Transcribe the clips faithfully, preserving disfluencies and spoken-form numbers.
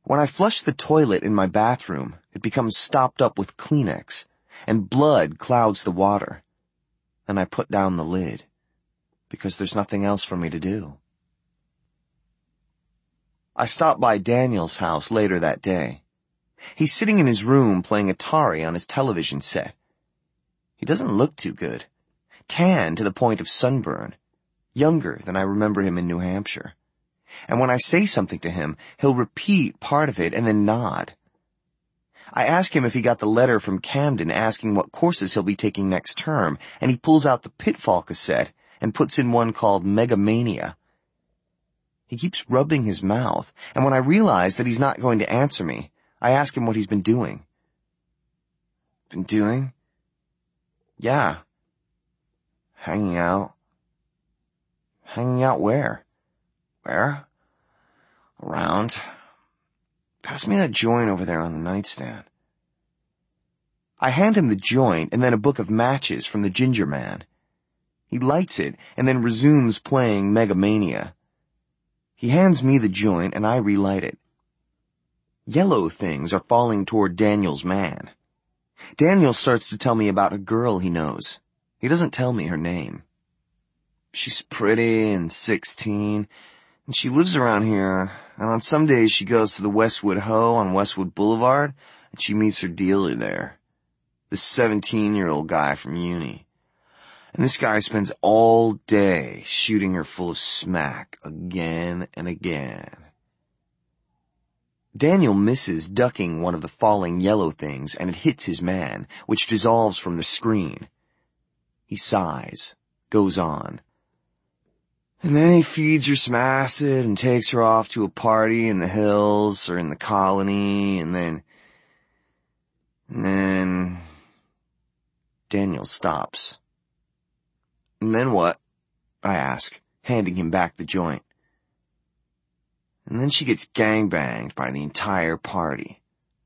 When I flush the toilet in my bathroom, it becomes stopped up with Kleenex, and blood clouds the water. Then I put down the lid, because there's nothing else for me to do. I stopped by Daniel's house later that day. He's sitting in his room playing Atari on his television set. He doesn't look too good. Tan to the point of sunburn. Younger than I remember him in New Hampshire. And when I say something to him, he'll repeat part of it and then nod. I ask him if he got the letter from Camden asking what courses he'll be taking next term, and he pulls out the Pitfall cassette and puts in one called Megamania. He keeps rubbing his mouth, and when I realize that he's not going to answer me, I ask him what he's been doing. Been doing? Yeah. Hanging out. Hanging out where? Where? Around. Pass me that joint over there on the nightstand. I hand him the joint and then a book of matches from the Ginger Man. He lights it and then resumes playing Megamania. He hands me the joint and I relight it. Yellow things are falling toward Daniel's man. Daniel starts to tell me about a girl he knows. He doesn't tell me her name. She's pretty and sixteen, and she lives around here, and on some days she goes to the Westwood Ho on Westwood Boulevard, and she meets her dealer there. This seventeen-year-old guy from uni. And this guy spends all day shooting her full of smack again and again. Daniel misses ducking one of the falling yellow things, and it hits his man, which dissolves from the screen. He sighs, goes on. And then he feeds her some acid and takes her off to a party in the hills or in the colony, and then... And then... Daniel stops. And then what? I ask, handing him back the joint. And then she gets gangbanged by the entire party.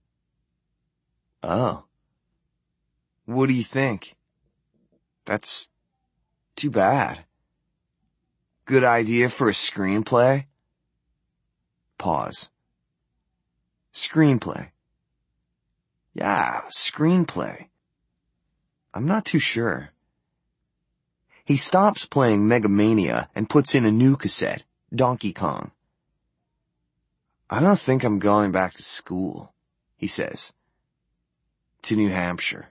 Oh. What do you think? That's too bad. Good idea for a screenplay? Pause. Screenplay. Yeah, screenplay. I'm not too sure. He stops playing Megamania and puts in a new cassette, Donkey Kong. I don't think I'm going back to school, he says. To New Hampshire.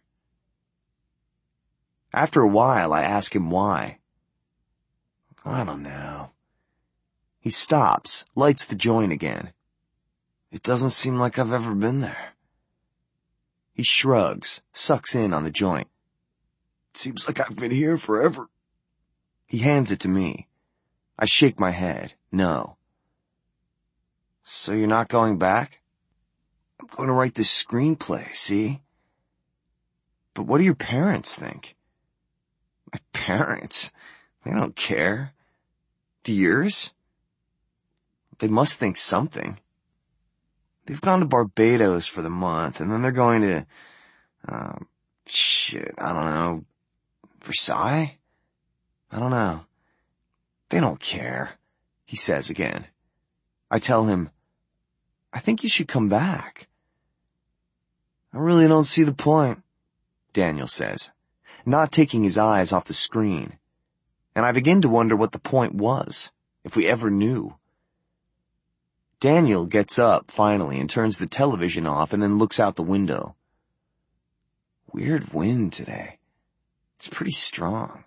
After a while, I ask him why. I don't know. He stops, lights the joint again. It doesn't seem like I've ever been there. He shrugs, sucks in on the joint. It seems like I've been here forever. He hands it to me. I shake my head. No. So you're not going back? I'm going to write this screenplay, see? But what do your parents think? My parents? They don't care. Do yours? They must think something. They've gone to Barbados for the month, and then they're going to, uh, shit, I don't know, Versailles? I don't know. They don't care, he says again. I tell him, I think you should come back. I really don't see the point, Daniel says, not taking his eyes off the screen. And I begin to wonder what the point was, if we ever knew. Daniel gets up finally and turns the television off and then looks out the window. Weird wind today. It's pretty strong.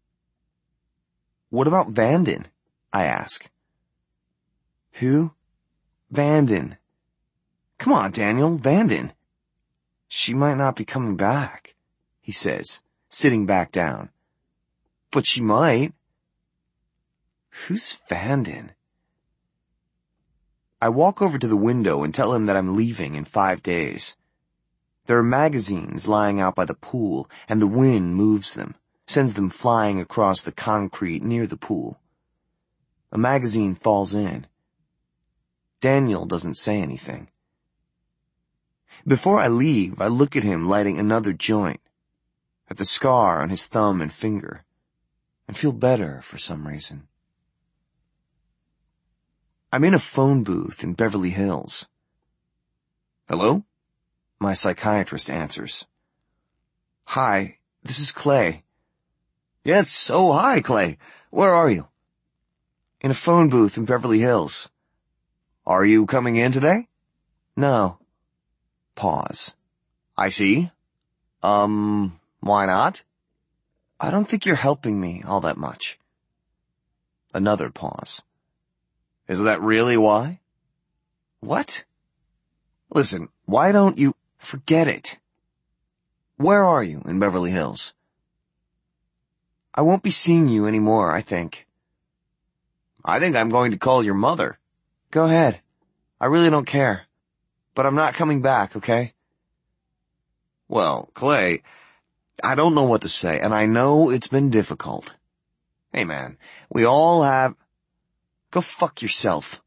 What about Vanden? I ask. Who? Vanden. Come on, Daniel, Vanden. She might not be coming back, he says, sitting back down. But she might. Who's Vanden? I walk over to the window and tell him that I'm leaving in five days. There are magazines lying out by the pool, and the wind moves them, sends them flying across the concrete near the pool. A magazine falls in. Daniel doesn't say anything. Before I leave, I look at him lighting another joint, at the scar on his thumb and finger, and feel better for some reason. I'm in a phone booth in Beverly Hills. Hello? My psychiatrist answers. Hi, this is Clay. Yes, oh hi, Clay. Where are you? In a phone booth in Beverly Hills. Are you coming in today? No. Pause. I see. Um, why not? I don't think you're helping me all that much. Another pause. Is that really why? What? Listen, why don't you... Forget it. Where are you in Beverly Hills? I won't be seeing you anymore, I think. I think I'm going to call your mother. Go ahead. I really don't care. But I'm not coming back, okay? Well, Clay, I don't know what to say, and I know it's been difficult. Hey man, we all have... Go fuck yourself.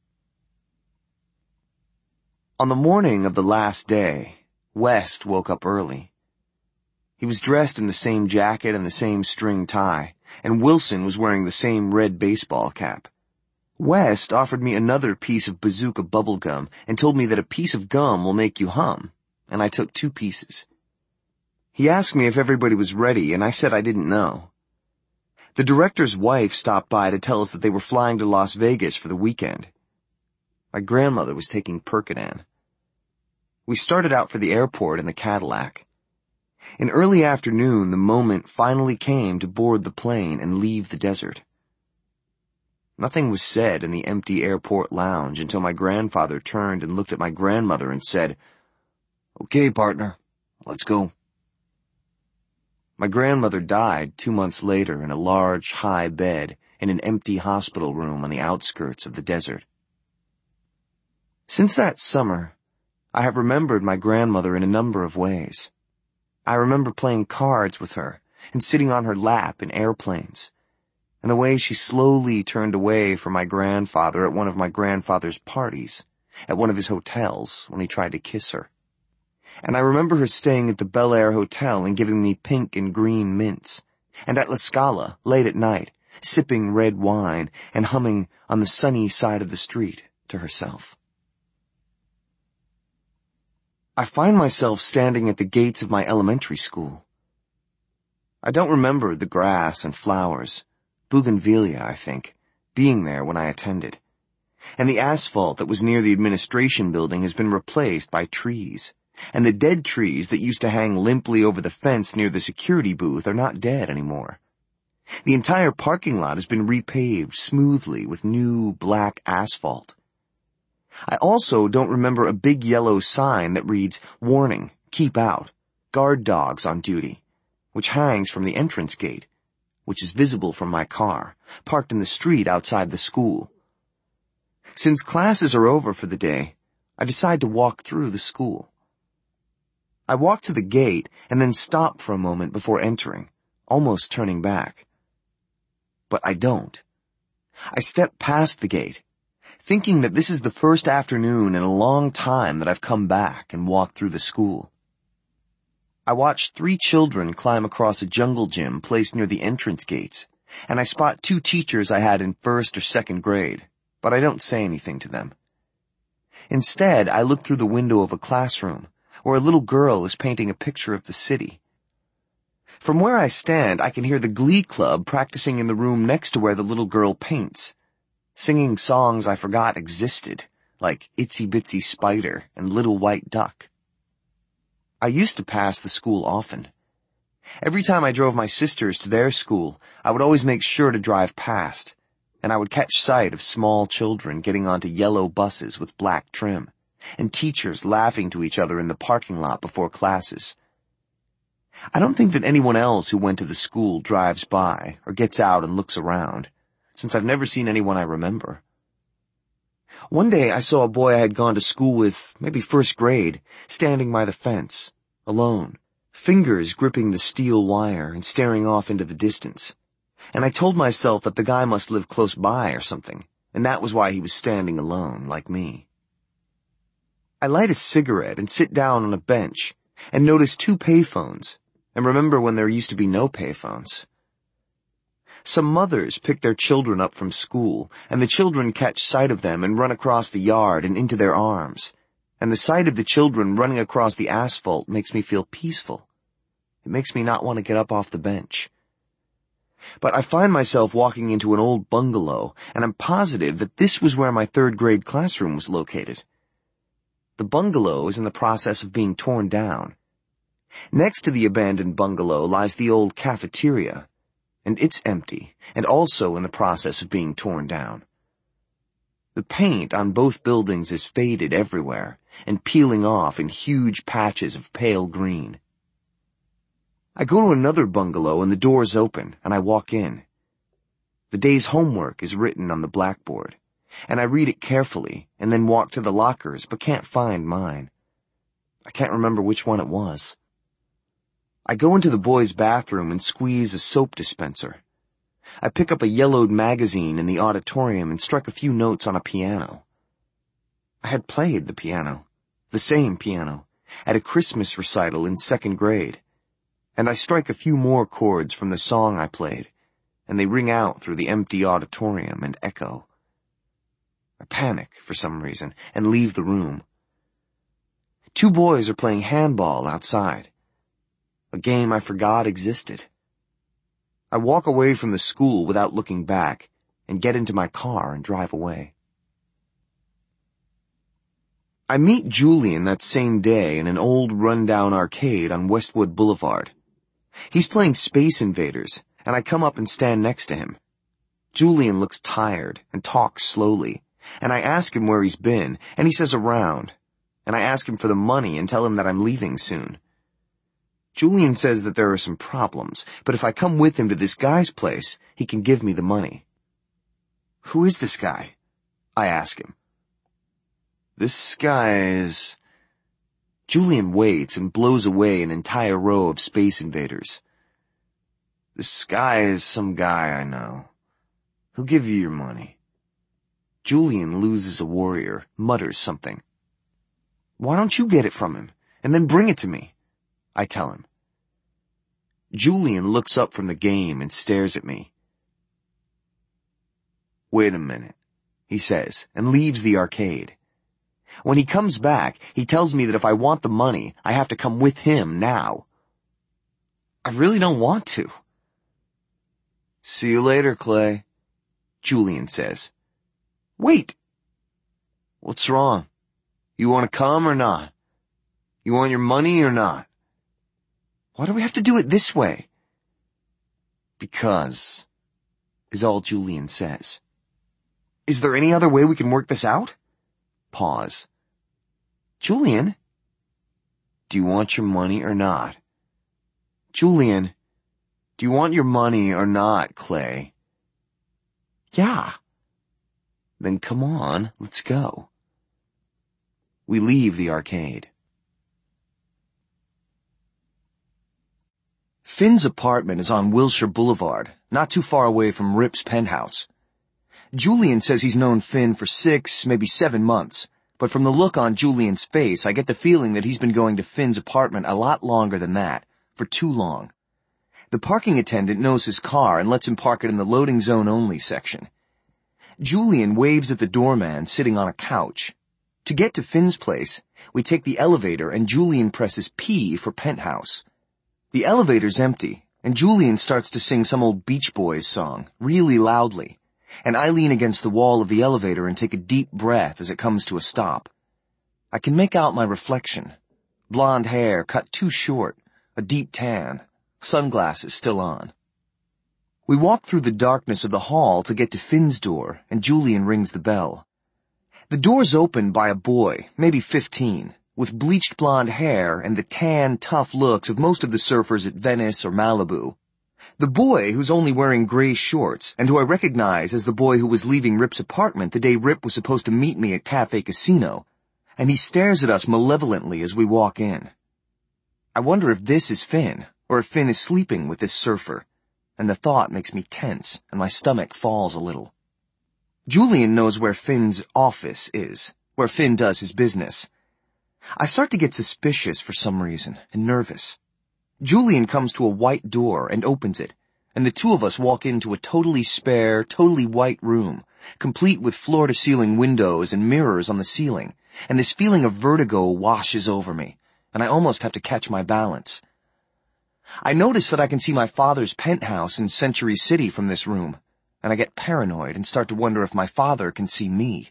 On the morning of the last day, West woke up early. He was dressed in the same jacket and the same string tie, and Wilson was wearing the same red baseball cap. West offered me another piece of bazooka bubble gum and told me that a piece of gum will make you hum, and I took two pieces. He asked me if everybody was ready, and I said I didn't know. The director's wife stopped by to tell us that they were flying to Las Vegas for the weekend. My grandmother was taking Percodan. We started out for the airport in the Cadillac. In early afternoon, the moment finally came to board the plane and leave the desert. Nothing was said in the empty airport lounge until my grandfather turned and looked at my grandmother and said, "Okay, partner, let's go." My grandmother died two months later in a large, high bed in an empty hospital room on the outskirts of the desert. Since that summer, I have remembered my grandmother in a number of ways. I remember playing cards with her and sitting on her lap in airplanes, and the way she slowly turned away from my grandfather at one of my grandfather's parties, at one of his hotels when he tried to kiss her. And I remember her staying at the Bel Air Hotel and giving me pink and green mints, and at La Scala late at night, sipping red wine and humming On the Sunny Side of the Street to herself. I find myself standing at the gates of my elementary school. I don't remember the grass and flowers, bougainvillea, I think, being there when I attended. And the asphalt that was near the administration building has been replaced by trees, and the dead trees that used to hang limply over the fence near the security booth are not dead anymore. The entire parking lot has been repaved smoothly with new black asphalt. I also don't remember a big yellow sign that reads, "Warning, keep out, guard dogs on duty," which hangs from the entrance gate, which is visible from my car, parked in the street outside the school. Since classes are over for the day, I decide to walk through the school. I walk to the gate and then stop for a moment before entering, almost turning back. But I don't. I step past the gate, thinking that this is the first afternoon in a long time that I've come back and walked through the school. I watch three children climb across a jungle gym placed near the entrance gates, and I spot two teachers I had in first or second grade, but I don't say anything to them. Instead, I look through the window of a classroom, where a little girl is painting a picture of the city. From where I stand, I can hear the glee club practicing in the room next to where the little girl paints, singing songs I forgot existed, like Itsy Bitsy Spider and Little White Duck. I used to pass the school often. Every time I drove my sisters to their school, I would always make sure to drive past, and I would catch sight of small children getting onto yellow buses with black trim, and teachers laughing to each other in the parking lot before classes. I don't think that anyone else who went to the school drives by or gets out and looks around, since I've never seen anyone I remember. One day I saw a boy I had gone to school with, maybe first grade, standing by the fence, alone, fingers gripping the steel wire and staring off into the distance. And I told myself that the guy must live close by or something, and that was why he was standing alone, like me. I light a cigarette and sit down on a bench and notice two payphones, and remember when there used to be no payphones. Some mothers pick their children up from school, and the children catch sight of them and run across the yard and into their arms, and the sight of the children running across the asphalt makes me feel peaceful. It makes me not want to get up off the bench. But I find myself walking into an old bungalow, and I'm positive that this was where my third grade classroom was located. The bungalow is in the process of being torn down. Next to the abandoned bungalow lies the old cafeteria, and it's empty, and also in the process of being torn down. The paint on both buildings is faded everywhere, and peeling off in huge patches of pale green. I go to another bungalow and the door's open, and I walk in. The day's homework is written on the blackboard, and I read it carefully and then walk to the lockers but can't find mine. I can't remember which one it was. I go into the boys' bathroom and squeeze a soap dispenser. I pick up a yellowed magazine in the auditorium and strike a few notes on a piano. I had played the piano, the same piano, at a Christmas recital in second grade. And I strike a few more chords from the song I played, and they ring out through the empty auditorium and echo. I panic for some reason and leave the room. Two boys are playing handball outside, a game I forgot existed. I walk away from the school without looking back and get into my car and drive away. I meet Julian that same day in an old rundown arcade on Westwood Boulevard. He's playing Space Invaders, and I come up and stand next to him. Julian looks tired and talks slowly, and I ask him where he's been, and he says around, and I ask him for the money and tell him that I'm leaving soon. Julian says that there are some problems, but if I come with him to this guy's place, he can give me the money. Who is this guy? I ask him. This guy is... Julian waits and blows away an entire row of Space Invaders. This guy is some guy I know. He'll give you your money. Julian loses a warrior, mutters something. Why don't you get it from him, and then bring it to me? I tell him. Julian looks up from the game and stares at me. Wait a minute, he says, and leaves the arcade. When he comes back, he tells me that if I want the money, I have to come with him now. I really don't want to. See you later, Clay, Julian says. Wait! What's wrong? You want to come or not? You want your money or not? Why do we have to do it this way? Because, is all Julian says. Is there any other way we can work this out? Pause. Julian? Do you want your money or not? Julian, do you want your money or not, Clay? Yeah. Then come on, let's go. We leave the arcade. Finn's apartment is on Wilshire Boulevard, not too far away from Rip's penthouse. Julian says he's known Finn for six, maybe seven months, but from the look on Julian's face, I get the feeling that he's been going to Finn's apartment a lot longer than that, for too long. The parking attendant knows his car and lets him park it in the loading zone only section. Julian waves at the doorman sitting on a couch. To get to Finn's place, we take the elevator and Julian presses P for penthouse. The elevator's empty, and Julian starts to sing some old Beach Boys song, really loudly, and I lean against the wall of the elevator and take a deep breath as it comes to a stop. I can make out my reflection. Blonde hair cut too short, a deep tan, sunglasses still on. We walk through the darkness of the hall to get to Finn's door, and Julian rings the bell. The door's opened by a boy, maybe fifteen, with bleached blonde hair and the tan, tough looks of most of the surfers at Venice or Malibu. The boy, who's only wearing gray shorts, and who I recognize as the boy who was leaving Rip's apartment the day Rip was supposed to meet me at Cafe Casino, and he stares at us malevolently as we walk in. I wonder if this is Finn, or if Finn is sleeping with this surfer, and the thought makes me tense, and my stomach falls a little. Julian knows where Finn's office is, where Finn does his business. I start to get suspicious for some reason, and nervous. Julian comes to a white door and opens it, and the two of us walk into a totally spare, totally white room, complete with floor-to-ceiling windows and mirrors on the ceiling, and this feeling of vertigo washes over me, and I almost have to catch my balance. I notice that I can see my father's penthouse in Century City from this room, and I get paranoid and start to wonder if my father can see me.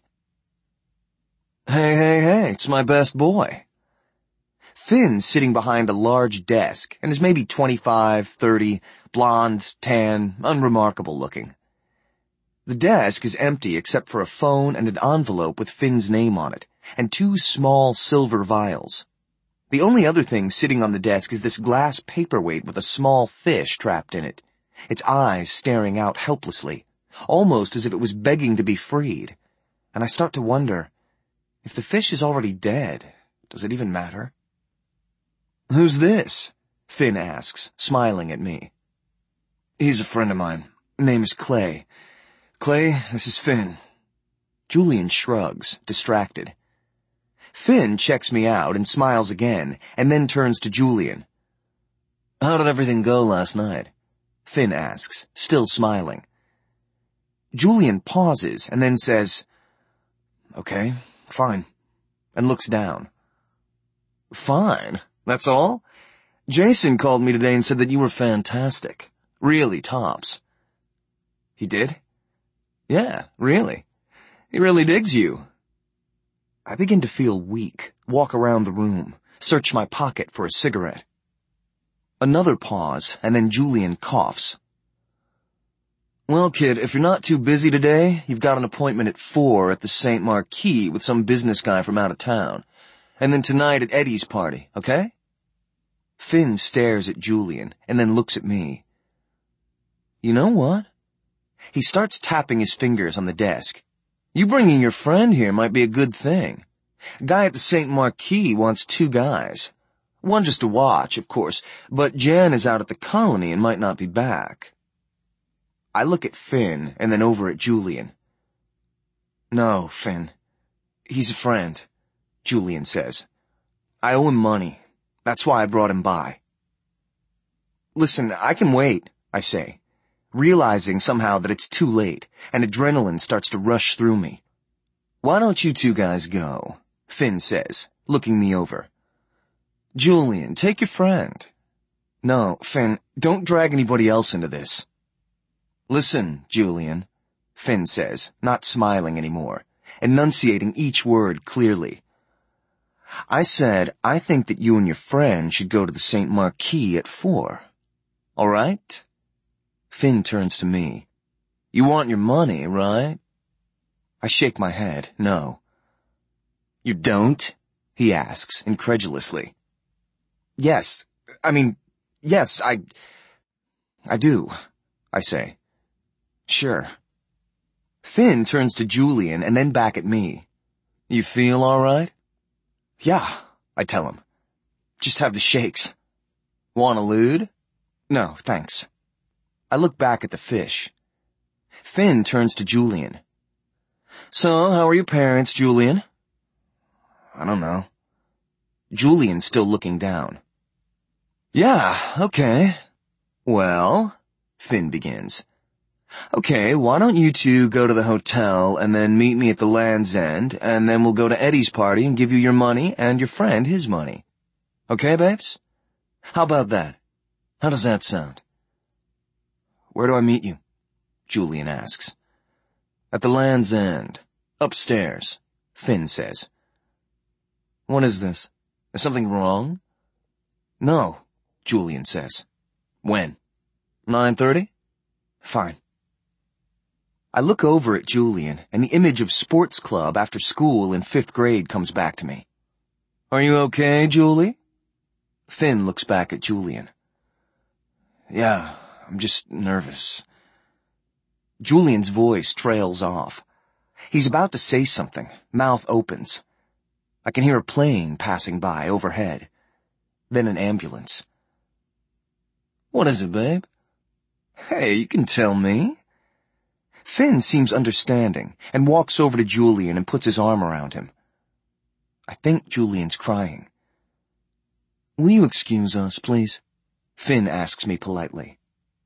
Hey, hey, hey, it's my best boy. Finn's sitting behind a large desk and is maybe twenty-five, thirty, blonde, tan, unremarkable looking. The desk is empty except for a phone and an envelope with Finn's name on it, and two small silver vials. The only other thing sitting on the desk is this glass paperweight with a small fish trapped in it, its eyes staring out helplessly, almost as if it was begging to be freed. And I start to wonder, if the fish is already dead, does it even matter? Who's this? Finn asks, smiling at me. He's a friend of mine. Name is Clay. Clay, this is Finn. Julian shrugs, distracted. Finn checks me out and smiles again, and then turns to Julian. How did everything go last night? Finn asks, still smiling. Julian pauses and then says, Okay, fine, and looks down. Fine? That's all? Jason called me today and said that you were fantastic. Really tops. He did? Yeah, really. He really digs you. I begin to feel weak, walk around the room, search my pocket for a cigarette. Another pause, and then Julian coughs. Well, kid, if you're not too busy today, you've got an appointment at four at the Saint Marquis with some business guy from out of town. And then tonight at Eddie's party, okay? Finn stares at Julian, and then looks at me. You know what? He starts tapping his fingers on the desk. You bringing your friend here might be a good thing. Guy at the Saint Marquis wants two guys. One just to watch, of course, but Jan is out at the colony and might not be back. I look at Finn and then over at Julian. No, Finn. He's a friend, Julian says. I owe him money. That's why I brought him by. Listen, I can wait, I say, realizing somehow that it's too late, and adrenaline starts to rush through me. Why don't you two guys go? Finn says, looking me over. Julian, take your friend. No, Finn, don't drag anybody else into this. Listen, Julian, Finn says, not smiling anymore, enunciating each word clearly. I said, I think that you and your friend should go to the Saint Marquis at four. All right? Finn turns to me. You want your money, right? I shake my head, no. You don't? He asks, incredulously. Yes, I mean, yes, I... I do, I say. Sure. Finn turns to Julian and then back at me. You feel all right? Yeah, I tell him. Just have the shakes. Want a lewd? No, thanks. I look back at the fish. Finn turns to Julian. So, how are your parents, Julian? I don't know. Julian's still looking down. Yeah, okay. Well, Finn begins. Okay, why don't you two go to the hotel and then meet me at the Land's End, and then we'll go to Eddie's party and give you your money and your friend his money. Okay, babes? How about that? How does that sound? Where do I meet you? Julian asks. At the Land's End. Upstairs, Finn says. What is this? Is something wrong? No, Julian says. When? nine thirty? Fine. I look over at Julian, and the image of sports club after school in fifth grade comes back to me. Are you okay, Julie? Finn looks back at Julian. Yeah, I'm just nervous. Julian's voice trails off. He's about to say something, mouth opens. I can hear a plane passing by overhead. Then an ambulance. What is it, babe? Hey, you can tell me. Finn seems understanding and walks over to Julian and puts his arm around him. I think Julian's crying. Will you excuse us, please? Finn asks me politely.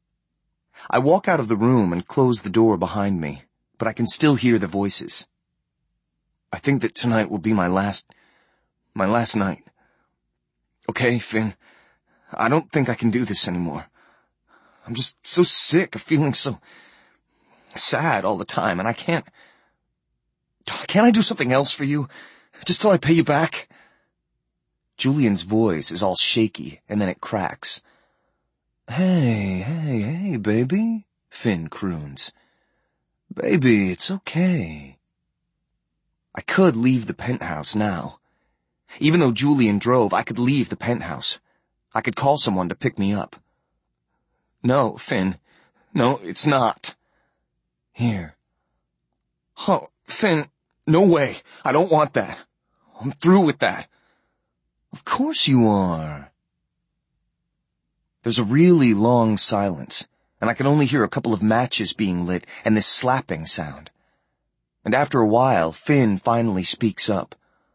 I walk out of the room and close the door behind me, but I can still hear the voices. I think that tonight will be my last, my last night. Okay, Finn, I don't think I can do this anymore. I'm just so sick of feeling so sad all the time, and I can't... Can't I do something else for you? Just till I pay you back? Julian's voice is all shaky, and then it cracks. Hey, hey, hey, baby, Finn croons. Baby, it's okay. I could leave the penthouse now. Even though Julian drove, I could leave the penthouse. I could call someone to pick me up. No, Finn. No, it's not. Here. Oh, Finn, no way. I don't want that. I'm through with that. Of course you are. There's a really long silence, and I can only hear a couple of matches being lit and this slapping sound. And after a while, Finn finally speaks up.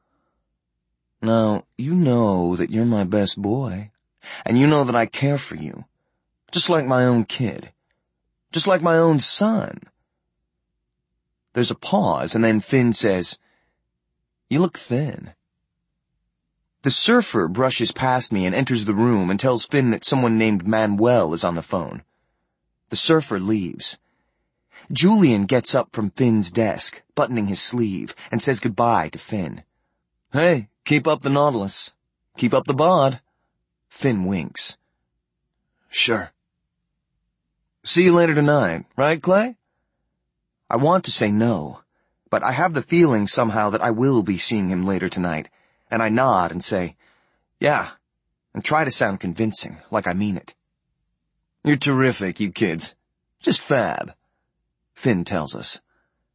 Now, you know that you're my best boy, and you know that I care for you, just like my own kid, just like my own son. There's a pause, and then Finn says, You look thin. The surfer brushes past me and enters the room and tells Finn that someone named Manuel is on the phone. The surfer leaves. Julian gets up from Finn's desk, buttoning his sleeve, and says goodbye to Finn. Hey, keep up the Nautilus. Keep up the bod. Finn winks. Sure. See you later tonight, right, Clay? I want to say no, but I have the feeling somehow that I will be seeing him later tonight, and I nod and say, yeah, and try to sound convincing, like I mean it. You're terrific, you kids. Just fab, Finn tells us.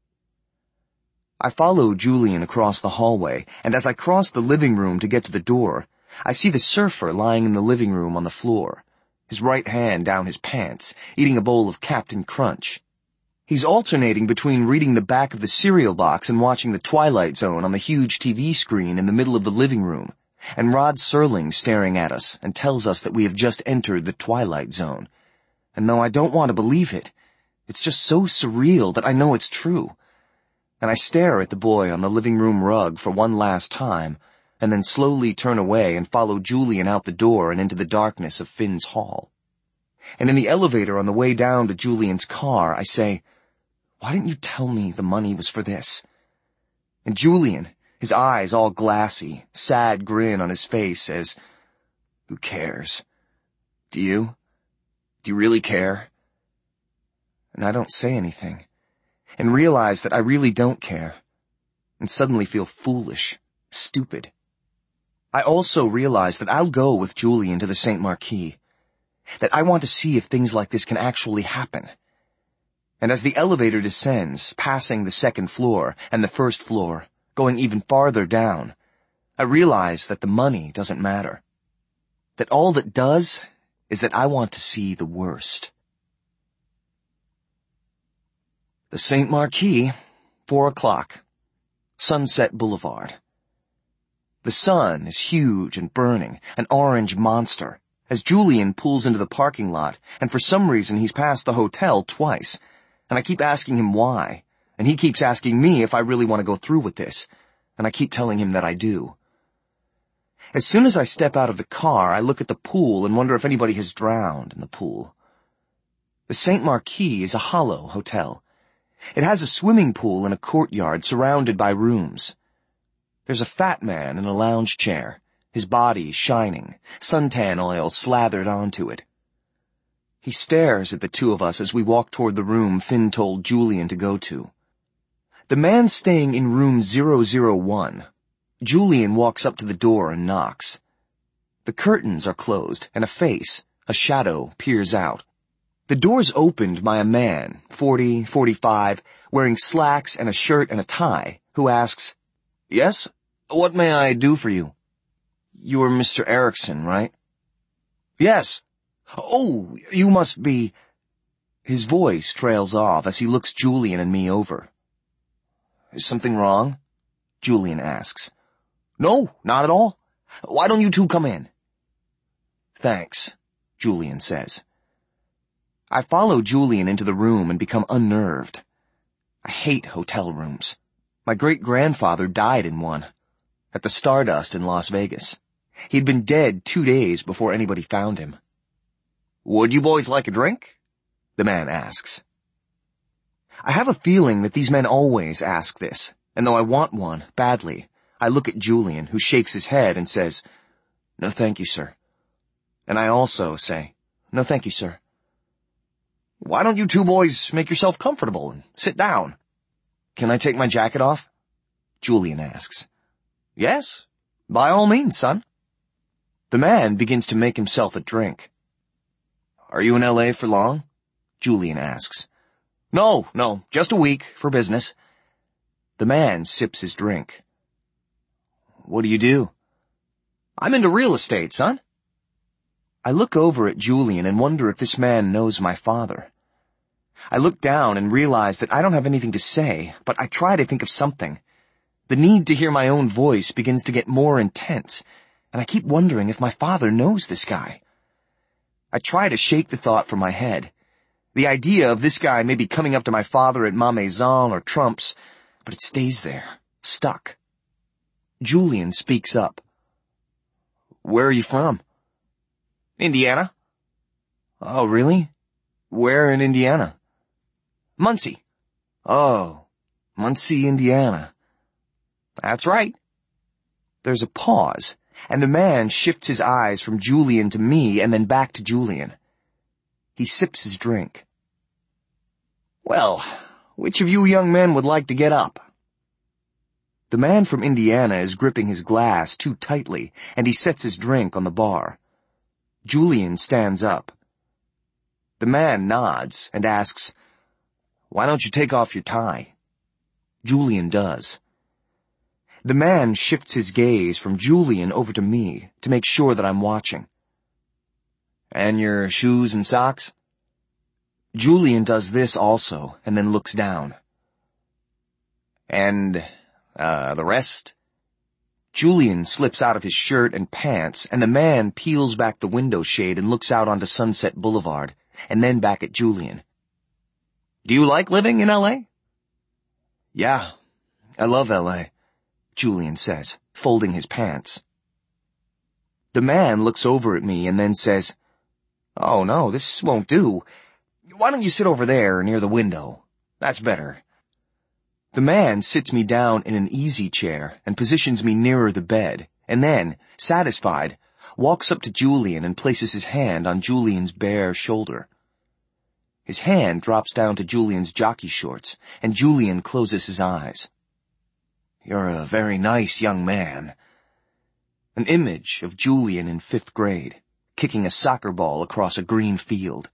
I follow Julian across the hallway, and as I cross the living room to get to the door, I see the surfer lying in the living room on the floor, his right hand down his pants, eating a bowl of Captain Crunch. He's alternating between reading the back of the cereal box and watching The Twilight Zone on the huge T V screen in the middle of the living room, and Rod Serling staring at us and tells us that we have just entered the Twilight Zone. And though I don't want to believe it, it's just so surreal that I know it's true. And I stare at the boy on the living room rug for one last time, and then slowly turn away and follow Julian out the door and into the darkness of Finn's hall. And in the elevator on the way down to Julian's car, I say, Why didn't you tell me the money was for this? And Julian, his eyes all glassy, sad grin on his face, says, Who cares? Do you? Do you really care? And I don't say anything, and realize that I really don't care, and suddenly feel foolish, stupid. I also realize that I'll go with Julian to the Saint Marquis, that I want to see if things like this can actually happen. And as the elevator descends, passing the second floor and the first floor, going even farther down, I realize that the money doesn't matter. That all that does is that I want to see the worst. The Saint Marquis, four o'clock, Sunset Boulevard. The sun is huge and burning, an orange monster, as Julian pulls into the parking lot, and for some reason he's passed the hotel twice, and I keep asking him why, and he keeps asking me if I really want to go through with this, and I keep telling him that I do. As soon as I step out of the car, I look at the pool and wonder if anybody has drowned in the pool. The Saint Marquis is a hollow hotel. It has a swimming pool and a courtyard surrounded by rooms. There's a fat man in a lounge chair, his body shining, suntan oil slathered onto it. He stares at the two of us as we walk toward the room Finn told Julian to go to. The man staying in room zero zero one. Julian walks up to the door and knocks. The curtains are closed, and a face, a shadow, peers out. The door's opened by a man, forty, forty-five, wearing slacks and a shirt and a tie, who asks, Yes? What may I do for you? You're Mister Erickson, right? Yes. Oh, you must be... His voice trails off as he looks Julian and me over. Is something wrong? Julian asks. No, not at all. Why don't you two come in? Thanks, Julian says. I follow Julian into the room and become unnerved. I hate hotel rooms. My great-grandfather died in one, at the Stardust in Las Vegas. He'd been dead two days before anybody found him. "Would you boys like a drink?" the man asks. I have a feeling that these men always ask this, and though I want one badly, I look at Julian, who shakes his head and says, "No thank you, sir." And I also say, "No thank you, sir." "Why don't you two boys make yourself comfortable and sit down?" "Can I take my jacket off?" Julian asks. "Yes, by all means, son." The man begins to make himself a drink. "Are you in L A for long?" Julian asks. No, no, just a week, for business." The man sips his drink. "What do you do?" "I'm into real estate, son." I look over at Julian and wonder if this man knows my father. I look down and realize that I don't have anything to say, but I try to think of something. The need to hear my own voice begins to get more intense, and I keep wondering if my father knows this guy. I try to shake the thought from my head. The idea of this guy maybe coming up to my father at Ma Maison or Trump's, but it stays there, stuck. Julian speaks up. "Where are you from?" "Indiana." "Oh, really? Where in Indiana?" "Muncie." "Oh, Muncie, Indiana." "That's right." There's a pause, and the man shifts his eyes from Julian to me and then back to Julian. He sips his drink. "Well, which of you young men would like to get up?" The man from Indiana is gripping his glass too tightly, and he sets his drink on the bar. Julian stands up. The man nods and asks, "Why don't you take off your tie?" Julian does. The man shifts his gaze from Julian over to me to make sure that I'm watching. "And your shoes and socks?" Julian does this also, and then looks down. "And, uh, the rest?" Julian slips out of his shirt and pants, and the man peels back the window shade and looks out onto Sunset Boulevard, and then back at Julian. "Do you like living in L A?" "Yeah, I love L A," Julian says, folding his pants. The man looks over at me and then says, "Oh, no, this won't do. Why don't you sit over there near the window? That's better." The man sits me down in an easy chair and positions me nearer the bed, and then, satisfied, walks up to Julian and places his hand on Julian's bare shoulder. His hand drops down to Julian's jockey shorts, and Julian closes his eyes. "You're a very nice young man." An image of Julian in fifth grade, kicking a soccer ball across a green field.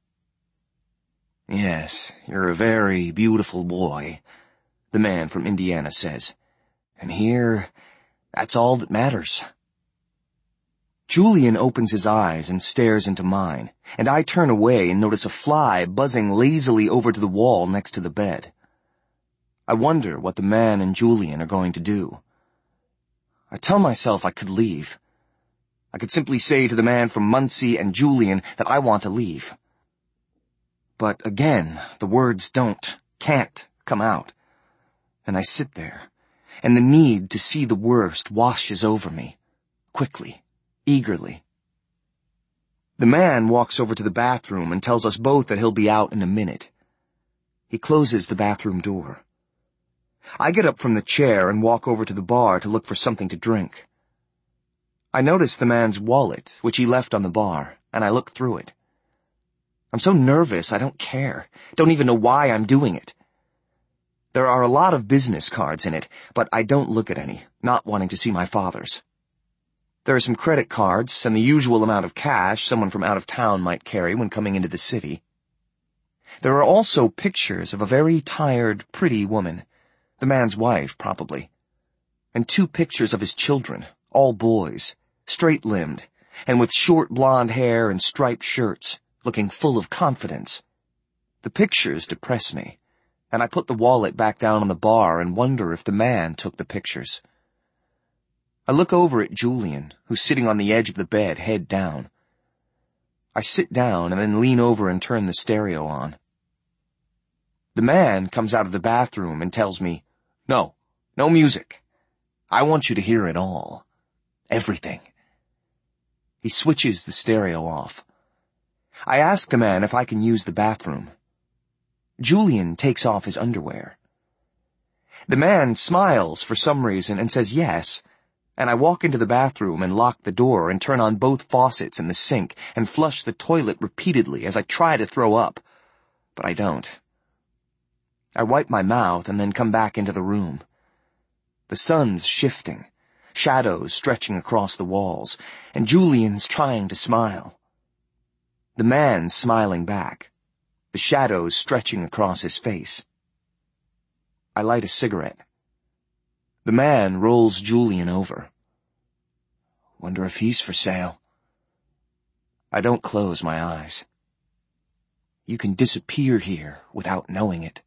"Yes, you're a very beautiful boy," the man from Indiana says. "And here, that's all that matters." Julian opens his eyes and stares into mine, and I turn away and notice a fly buzzing lazily over to the wall next to the bed. I wonder what the man and Julian are going to do. I tell myself I could leave. I could simply say to the man from Muncie and Julian that I want to leave. But again, the words don't, can't come out. And I sit there, and the need to see the worst washes over me, quickly, eagerly. The man walks over to the bathroom and tells us both that he'll be out in a minute. He closes the bathroom door. I get up from the chair and walk over to the bar to look for something to drink. I notice the man's wallet, which he left on the bar, and I look through it. I'm so nervous I don't care, don't even know why I'm doing it. There are a lot of business cards in it, but I don't look at any, not wanting to see my father's. There are some credit cards and the usual amount of cash someone from out of town might carry when coming into the city. There are also pictures of a very tired, pretty woman, the man's wife, probably, and two pictures of his children, all boys, straight-limbed, and with short blonde hair and striped shirts, looking full of confidence. The pictures depress me, and I put the wallet back down on the bar and wonder if the man took the pictures. I look over at Julian, who's sitting on the edge of the bed, head down. I sit down and then lean over and turn the stereo on. The man comes out of the bathroom and tells me, "No, No music. I want you to hear it all. Everything. He switches the stereo off. I ask the man if I can use the bathroom. Julian takes off his underwear. The man smiles for some reason and says yes, and I walk into the bathroom and lock the door and turn on both faucets in the sink and flush the toilet repeatedly as I try to throw up, but I don't. I wipe my mouth and then come back into the room. The sun's shifting, shadows stretching across the walls, and Julian's trying to smile. The man's smiling back, the shadows stretching across his face. I light a cigarette. The man rolls Julian over. Wonder if he's for sale. I don't close my eyes. You can disappear here without knowing it.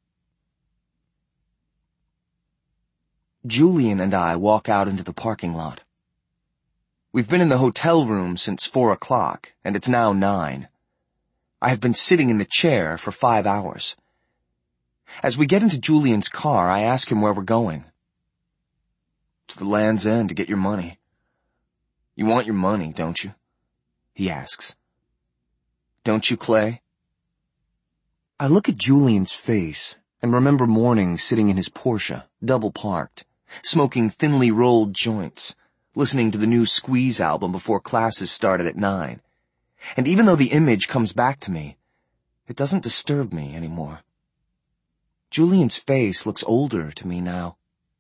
Julian and I walk out into the parking lot. We've been in the hotel room since four o'clock, and it's now nine. I have been sitting in the chair for five hours. As we get into Julian's car, I ask him where we're going. To the Land's End to get your money. You want your money, don't you? He asks. Don't you, Clay? I look at Julian's face and remember mornings sitting in his Porsche, double parked, smoking thinly rolled joints, listening to the new Squeeze album before classes started at nine. And even though the image comes back to me, it doesn't disturb me anymore. Julian's face looks older to me now.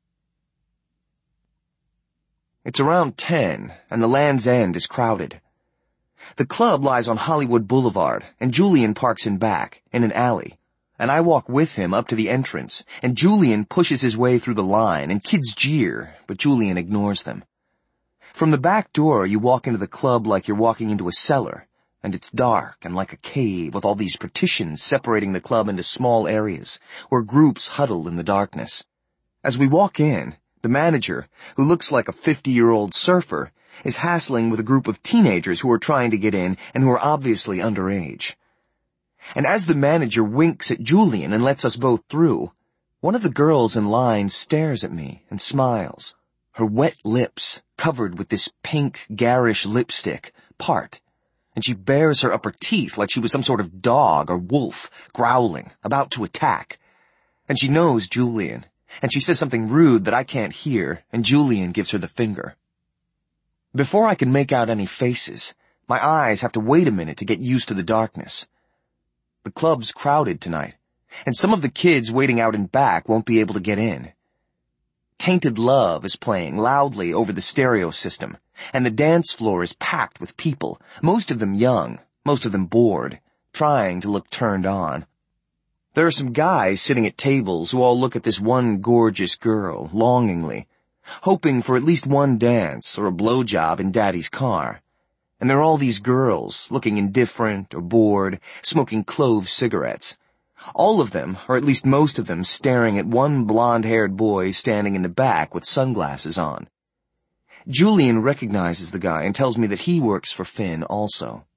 It's around ten, and the Land's End is crowded. The club lies on Hollywood Boulevard, and Julian parks in back, in an alley, and I walk with him up to the entrance, and Julian pushes his way through the line, and kids jeer, but Julian ignores them. From the back door, you walk into the club like you're walking into a cellar, and it's dark and like a cave with all these partitions separating the club into small areas, where groups huddle in the darkness. As we walk in, the manager, who looks like a fifty-year-old surfer, is hassling with a group of teenagers who are trying to get in and who are obviously underage. And as the manager winks at Julian and lets us both through, one of the girls in line stares at me and smiles. Her wet lips, covered with this pink, garish lipstick, part, and she bares her upper teeth like she was some sort of dog or wolf, growling, about to attack. And she knows Julian, and she says something rude that I can't hear, and Julian gives her the finger. Before I can make out any faces, my eyes have to wait a minute to get used to the darkness. The club's crowded tonight, and some of the kids waiting out in back won't be able to get in. Tainted Love is playing loudly over the stereo system, and the dance floor is packed with people, most of them young, most of them bored, trying to look turned on. There are some guys sitting at tables who all look at this one gorgeous girl, longingly, hoping for at least one dance or a blowjob in Daddy's car. And there are all these girls, looking indifferent or bored, smoking clove cigarettes. All of them, or at least most of them, staring at one blonde-haired boy standing in the back with sunglasses on. Julian recognizes the guy and tells me that he works for Finn also.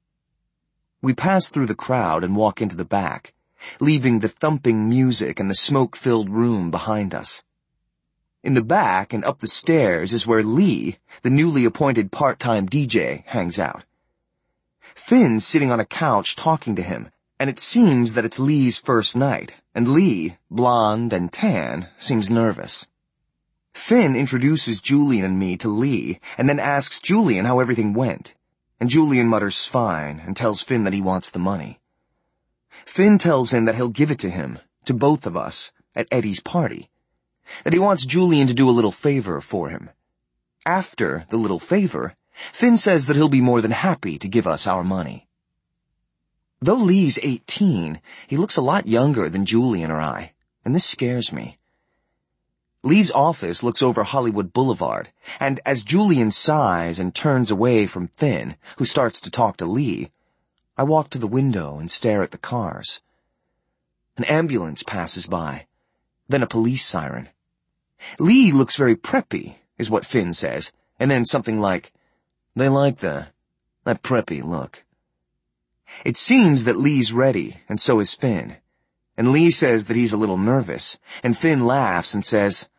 We pass through the crowd and walk into the back, leaving the thumping music and the smoke-filled room behind us. In the back and up the stairs is where Lee, the newly appointed part-time D J, hangs out. Finn's sitting on a couch talking to him, and it seems that it's Lee's first night, and Lee, blonde and tan, seems nervous. Finn introduces Julian and me to Lee, and then asks Julian how everything went, and Julian mutters fine and tells Finn that he wants the money. Finn tells him that he'll give it to him, to both of us, at Eddie's party, that he wants Julian to do a little favor for him. After the little favor, Finn says that he'll be more than happy to give us our money. Though Lee's eighteen, he looks a lot younger than Julian or I, and this scares me. Lee's office looks over Hollywood Boulevard, and as Julian sighs and turns away from Finn, who starts to talk to Lee, I walk to the window and stare at the cars. An ambulance passes by, then a police siren. Lee looks very preppy, is what Finn says, and then something like, "They like that, that preppy look." It seems that Lee's ready, and so is Finn. And Lee says that he's a little nervous, and Finn laughs and says,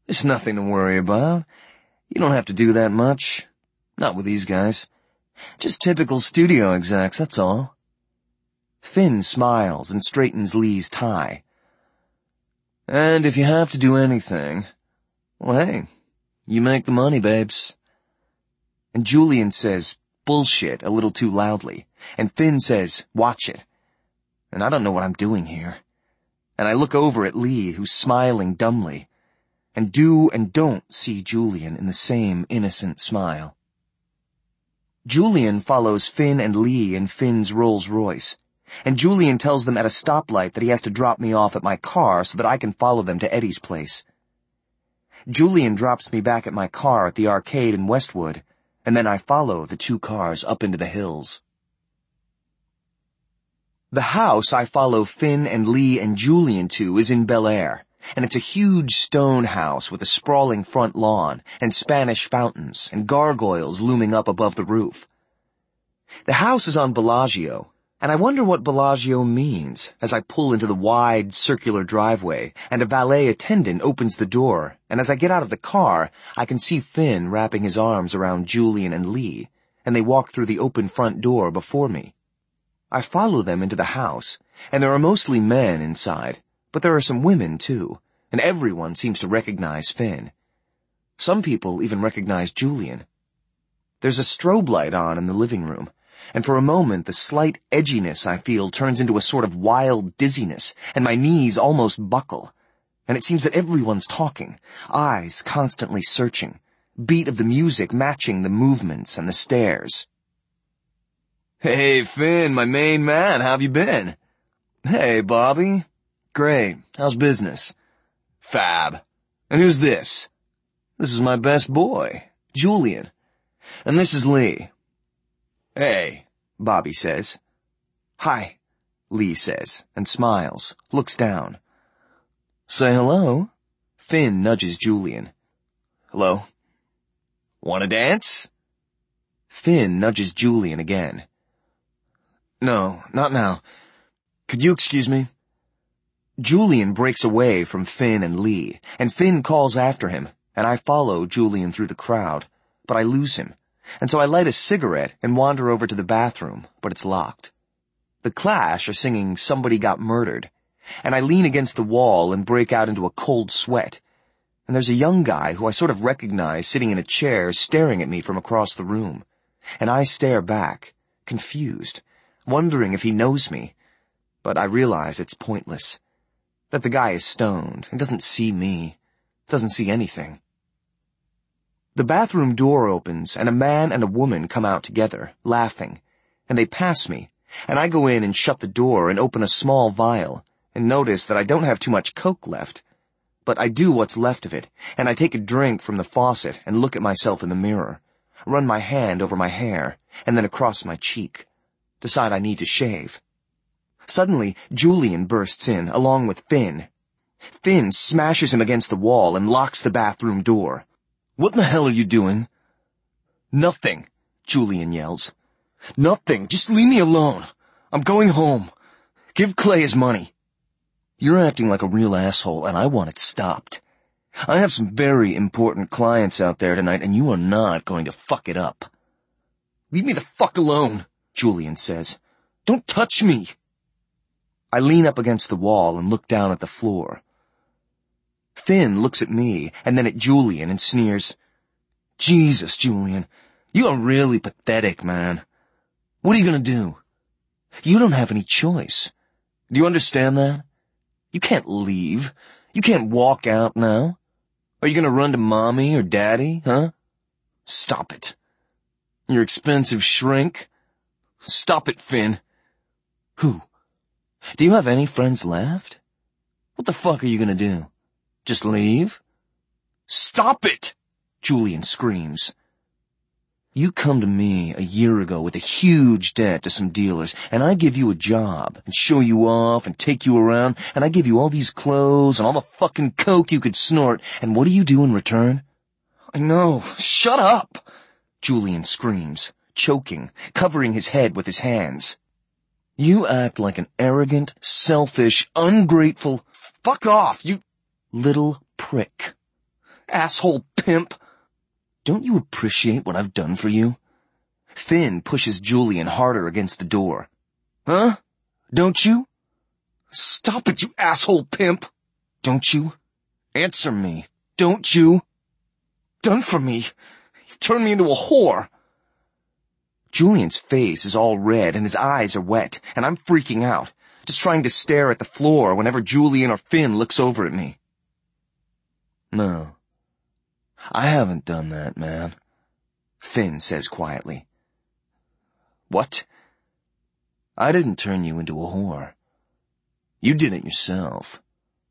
There's nothing to worry about. You don't have to do that much. Not with these guys. Just typical studio execs, that's all. Finn smiles and straightens Lee's tie. And if you have to do anything, well, hey, you make the money, babes. And Julian says, bullshit, a little too loudly. And Finn says, watch it. And I don't know what I'm doing here. And I look over at Lee, who's smiling dumbly, and do and don't see Julian in the same innocent smile. Julian follows Finn and Lee in Finn's Rolls Royce, and Julian tells them at a stoplight that he has to drop me off at my car so that I can follow them to Eddie's place. Julian drops me back at my car at the arcade in Westwood, and then I follow the two cars up into the hills. The house I follow Finn and Lee and Julian to is in Bel Air, and it's a huge stone house with a sprawling front lawn and Spanish fountains and gargoyles looming up above the roof. The house is on Bellagio, and I wonder what Bellagio means as I pull into the wide, circular driveway and a valet attendant opens the door, and as I get out of the car, I can see Finn wrapping his arms around Julian and Lee, and they walk through the open front door before me. I follow them into the house, and there are mostly men inside, but there are some women too, and everyone seems to recognize Finn. Some people even recognize Julian. There's a strobe light on in the living room, and for a moment the slight edginess I feel turns into a sort of wild dizziness, and my knees almost buckle. And it seems that everyone's talking, eyes constantly searching, beat of the music matching the movements and the stares. Hey, Finn, my main man, how've you been? Hey, Bobby. Great. How's business? Fab. And who's this? This is my best boy, Julian. And this is Lee. Hey, Bobby says. Hi, Lee says, and smiles, looks down. Say hello. Finn nudges Julian. Hello. Want to dance? Finn nudges Julian again. No, not now. Could you excuse me? Julian breaks away from Finn and Lee, and Finn calls after him, and I follow Julian through the crowd, but I lose him, and so I light a cigarette and wander over to the bathroom, but it's locked. The Clash are singing Somebody Got Murdered, and I lean against the wall and break out into a cold sweat, and there's a young guy who I sort of recognize sitting in a chair staring at me from across the room, and I stare back, confused, wondering if he knows me, but I realize it's pointless. That the guy is stoned and doesn't see me, doesn't see anything. The bathroom door opens and a man and a woman come out together, laughing, and they pass me, and I go in and shut the door and open a small vial and notice that I don't have too much Coke left, but I do what's left of it, and I take a drink from the faucet and look at myself in the mirror, run my hand over my hair and then across my cheek. Decide I need to shave. Suddenly, Julian bursts in, along with Finn. Finn smashes him against the wall and locks the bathroom door. What the hell are you doing? Nothing, Julian yells. Nothing. Just leave me alone. I'm going home. Give Clay his money. You're acting like a real asshole, and I want it stopped. I have some very important clients out there tonight, and you are not going to fuck it up. Leave me the fuck alone, Julian says. Don't touch me. I lean up against the wall and look down at the floor. Finn looks at me and then at Julian and sneers. Jesus, Julian, you are really pathetic, man. What are you gonna do? You don't have any choice. Do you understand that? You can't leave. You can't walk out now. Are you gonna run to mommy or daddy, huh? Stop it. Your expensive shrink? Stop it, Finn. Who? Do you have any friends left? What the fuck are you gonna do? Just leave? Stop it! Julian screams. You come to me a year ago with a huge debt to some dealers, and I give you a job, and show you off, and take you around, and I give you all these clothes, and all the fucking coke you could snort, and what do you do in return? I know. Shut up! Julian screams, choking, covering his head with his hands. You act like an arrogant, selfish, ungrateful, fuck off, you little prick. asshole pimp. Don't you appreciate what I've done for you? Finn pushes Julian harder against the door. Huh? Don't you? Stop it, you asshole pimp. Don't you? Answer me. Don't you? Done for me. You've turned me into a whore. Julian's face is all red and his eyes are wet, and I'm freaking out, just trying to stare at the floor whenever Julian or Finn looks over at me. No, I haven't done that, man, Finn says quietly. What? I didn't turn you into a whore. You did it yourself.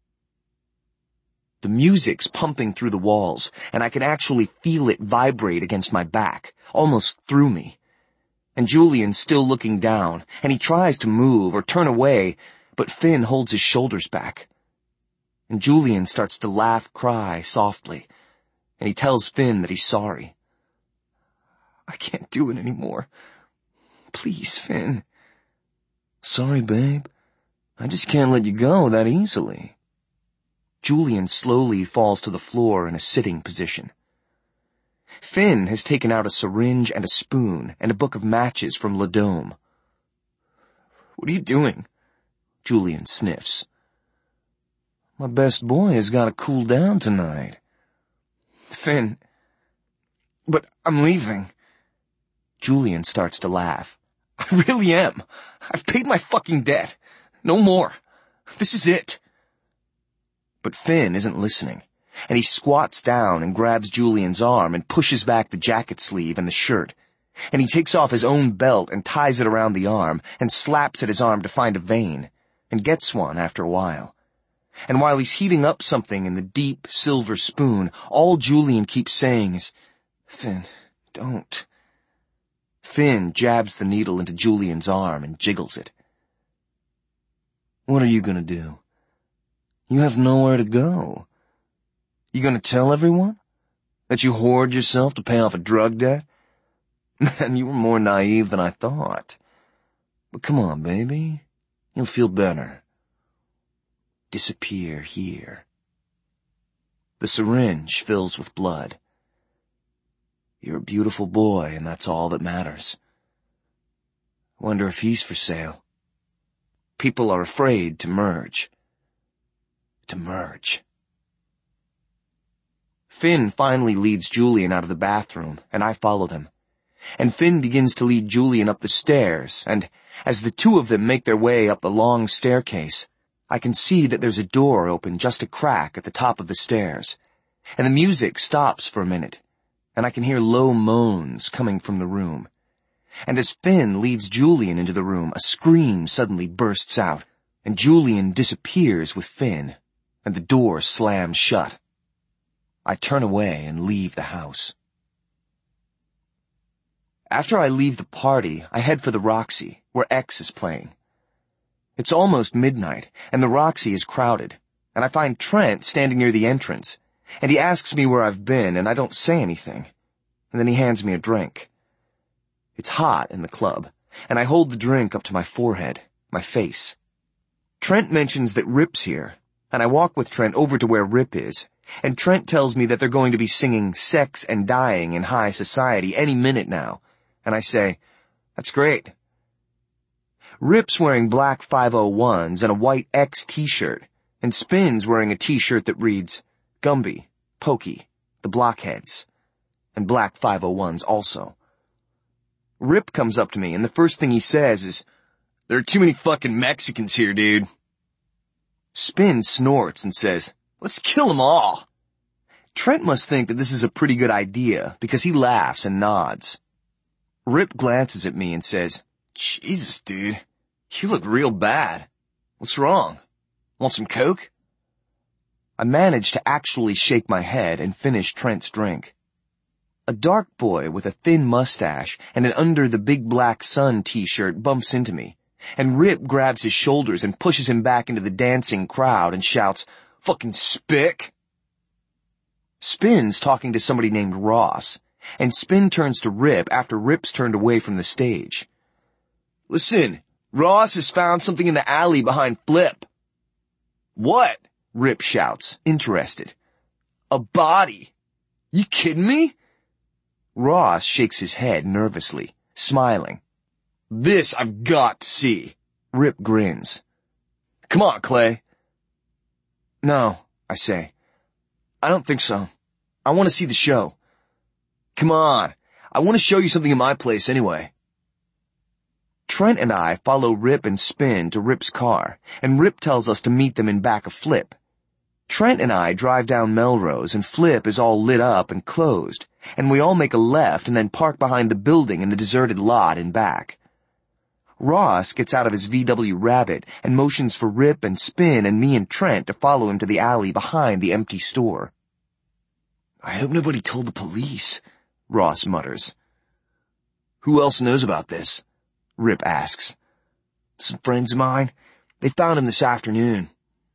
The music's pumping through the walls, and I can actually feel it vibrate against my back, almost through me. And Julian's still looking down, and he tries to move or turn away, but Finn holds his shoulders back. And Julian starts to laugh-cry softly, and he tells Finn that he's sorry. I can't do it anymore. Please, Finn. Sorry, babe. I just can't let you go that easily. Julian slowly falls to the floor in a sitting position. Finn has taken out a syringe and a spoon and a book of matches from Le Dome. What are you doing? Julian sniffs. My best boy has got to cool down tonight. Finn, but I'm leaving. Julian starts to laugh. I really am. I've paid my fucking debt. No more. This is it. But Finn isn't listening, and he squats down and grabs Julian's arm and pushes back the jacket sleeve and the shirt, and he takes off his own belt and ties it around the arm and slaps at his arm to find a vein, and gets one after a while. And while he's heating up something in the deep silver spoon, all Julian keeps saying is, Finn, don't. Finn jabs the needle into Julian's arm and jiggles it. What are you gonna do? You have nowhere to go. You gonna tell everyone? That you hoard yourself to pay off a drug debt? Man, you were more naive than I thought. But come on, baby. You'll feel better. Disappear here. The syringe fills with blood. You're a beautiful boy, and that's all that matters. Wonder if he's for sale. People are afraid to merge. To merge. Finn finally leads Julian out of the bathroom, and I follow them. And Finn begins to lead Julian up the stairs, and as the two of them make their way up the long staircase, I can see that there's a door open just a crack at the top of the stairs, and the music stops for a minute, and I can hear low moans coming from the room. And as Finn leads Julian into the room, a scream suddenly bursts out, and Julian disappears with Finn, and the door slams shut. I turn away and leave the house. After I leave the party, I head for the Roxy, where X is playing. It's almost midnight, and the Roxy is crowded, and I find Trent standing near the entrance, and he asks me where I've been, and I don't say anything, and then he hands me a drink. It's hot in the club, and I hold the drink up to my forehead, my face. Trent mentions that Rip's here, and I walk with Trent over to where Rip is, and Trent tells me that they're going to be singing Sex and Dying in High Society any minute now, and I say, that's great. Rip's wearing black five oh ones and a white X t-shirt, and Spin's wearing a t-shirt that reads, Gumby, Pokey, the Blockheads, and black five oh ones also. Rip comes up to me, and the first thing he says is, there are too many fucking Mexicans here, dude. Spin snorts and says, let's kill them all. Trent must think that this is a pretty good idea, because he laughs and nods. Rip glances at me and says, Jesus, dude, you look real bad. What's wrong? Want some Coke? I manage to actually shake my head and finish Trent's drink. A dark boy with a thin mustache and an Under the Big Black Sun t-shirt bumps into me, and Rip grabs his shoulders and pushes him back into the dancing crowd and shouts, fucking spick. Spin's talking to somebody named Ross, and Spin turns to Rip after Rip's turned away from the stage. Listen, Ross has found something in the alley behind Flip. What? Rip shouts, interested. A body? You kidding me? Ross shakes his head nervously, smiling. This I've got to see. Rip grins. Come on, Clay. No, I say. I don't think so. I want to see the show. Come on. I want to show you something in my place anyway. Trent and I follow Rip and Spin to Rip's car, and Rip tells us to meet them in back of Flip. Trent and I drive down Melrose, and Flip is all lit up and closed, and we all make a left and then park behind the building in the deserted lot in back. Ross gets out of his V W Rabbit and motions for Rip and Spin and me and Trent to follow him to the alley behind the empty store. I hope nobody told the police, Ross mutters. Who else knows about this? Rip asks. Some friends of mine. They found him this afternoon.